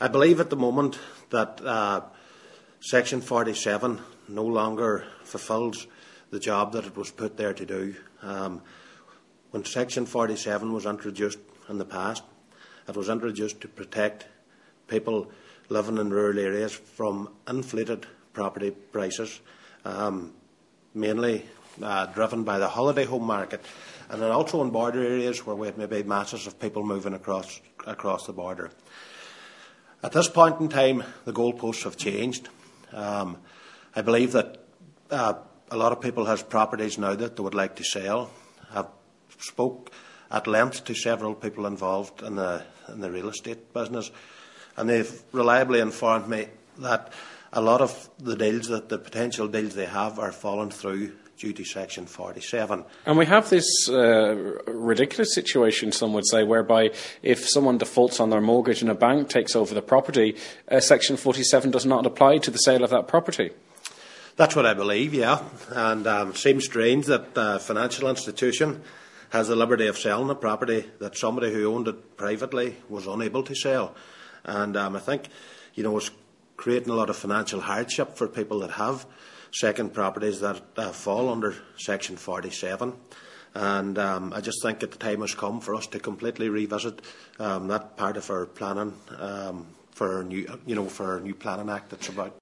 I believe at the moment that Section 47 no longer fulfils the job that it was put there to do. When Section 47 was introduced in the past, it was introduced to protect people living in rural areas from inflated property prices, mainly driven by the holiday home market, and then also in border areas where we have maybe masses of people moving across the border. At this point in time, the goalposts have changed. I believe that a lot of people have properties now that they would like to sell. I've spoke at length to several people involved in the real estate business, and they've reliably informed me that a lot of the potential deals they have are falling through due to Section 47. And we have this ridiculous situation, some would say, whereby if someone defaults on their mortgage and a bank takes over the property, Section 47 does not apply to the sale of that property. That's what I believe, yeah. And it seems strange that a financial institution has the liberty of selling a property that somebody who owned it privately was unable to sell. And I think, it's creating a lot of financial hardship for people that have second properties that fall under Section 47. And I just think that the time has come for us to completely revisit that part of our planning for a new Planning Act that's about.